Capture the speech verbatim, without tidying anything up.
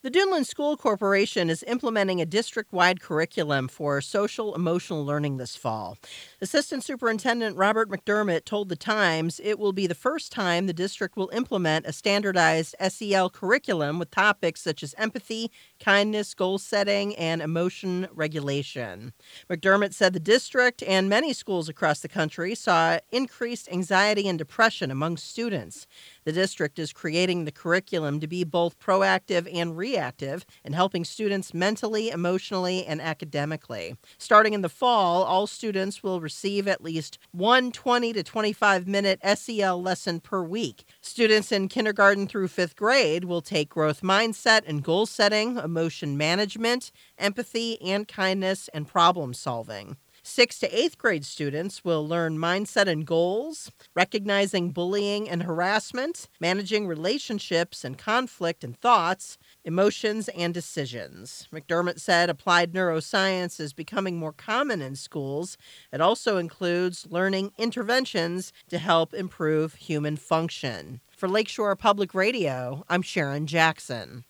The Duneland School Corporation is implementing a district-wide curriculum for social-emotional learning this fall. Assistant Superintendent Robert McDermott told The Times it will be the first time the district will implement a standardized S E L curriculum with topics such as empathy, kindness, goal setting, and emotion regulation. McDermott said the district and many schools across the country saw increased anxiety and depression among students. The district is creating the curriculum to be both proactive and reactive in helping students mentally, emotionally, and academically. Starting in the fall, all students will receive at least one twenty to twenty-five minute S E L lesson per week. Students in kindergarten through fifth grade will take growth mindset and goal setting, emotion management, empathy and kindness, and problem solving. Sixth to eighth grade students will learn mindset and goals, recognizing bullying and harassment, managing relationships and conflict and thoughts, emotions and decisions. McDermott said applied neuroscience is becoming more common in schools. It also includes learning interventions to help improve human function. For Lakeshore Public Radio, I'm Sharon Jackson.